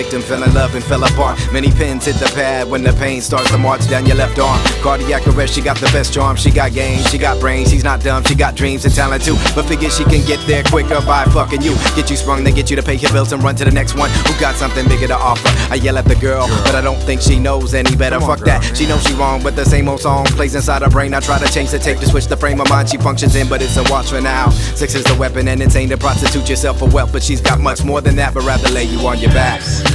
Victim fell in love and fell apart. Many pins hit the pad when the pain starts to march down your left arm. Cardiac arrest, she got the best charm. She got game, she got brains, she's not dumb. She got dreams and talent too, but figure she can get there quicker by fucking you. Get you sprung, then get you to pay your bills and run to the next one who got something bigger to offer. I yell at the girl, but I don't think she knows any better. Fuck that, she knows she wrong, but the same old song plays inside her brain. I try to change the tape to switch the frame of mind she functions in, but it's a watch for now. Sex is the weapon and it's aimed to prostitute yourself for wealth, but she's got much more than that, but rather lay you on your back.